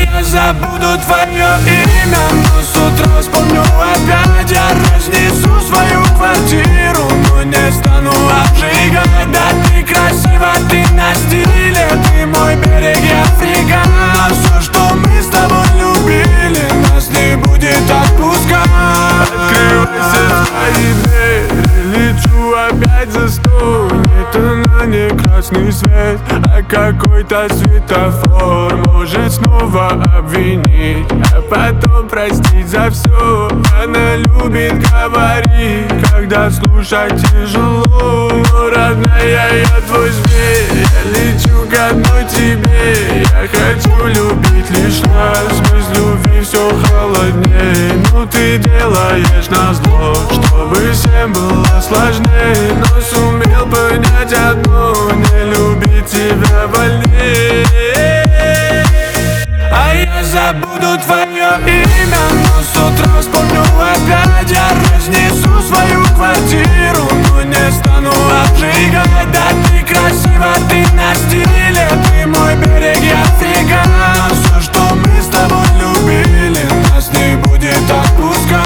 я забуду твое имя, но с утра вспомню опять. Я разнесу свою квартиру, но не стану обжигать. Да ты красива, ты на стиле, ты мой берег, я фрегат. Но все, что мы с тобой любили, нас не будет отпускать. Открывайся свои двери, лечу опять за стол. Это на не красный свет, а какой-то светофор может снова обвинить, а потом простить за все. Она любит говорить, когда слушать тяжело. Но, родная, я твой зверь, я лечу к одной тебе. Я хочу любить лишь раз, без любви все холоднее. Ну ты делаешь назло, чтобы всем было сложнее. Но сумел понять одно, не любить тебя больнее. А я забуду твое имя, но с утра вспомню опять. Я разнесу свою квартиру, но не стану обжигать. Да ты красива, ты на стиле, ты мой берег, я фрегат. Но все, что мы с тобой любили, нас не будет отпускать.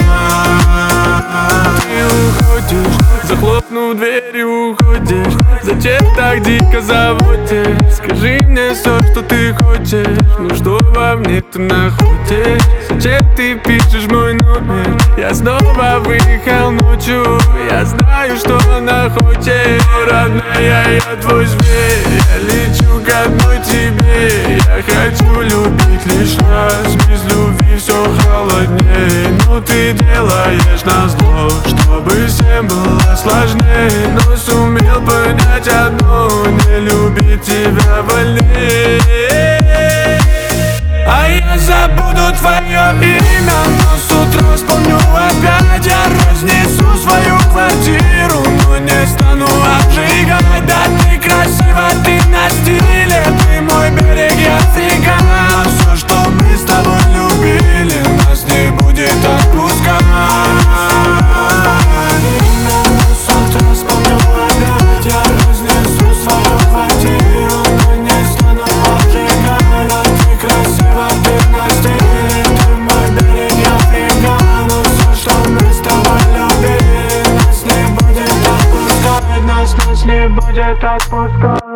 Ты уходишь, захлопнув дверь и уходишь. Зачем так дико заводишь? Скажи мне все, что ты хочешь. Ну что во мне ты находишь? Зачем ты пишешь мой номер? Я снова выехал ночью, я знаю, что она хочет. Родная, я твой зверь, я лечу к одной тебе. Я хочу любить лишь раз, без любви все холоднее. Но ты делаешь назло, чтобы всем было сложнее. Но сумел понять одно, не любить тебя больнее. А я забуду твое имя, но с утра вспомню опять. Я разнесу свою квартиру, но не стану обжигать. Да ты красива, ты на стиле, ты мой берег, я фрегат. Но все, что мы с тобой любили, нас не будет отпускать. Не будет отпускать.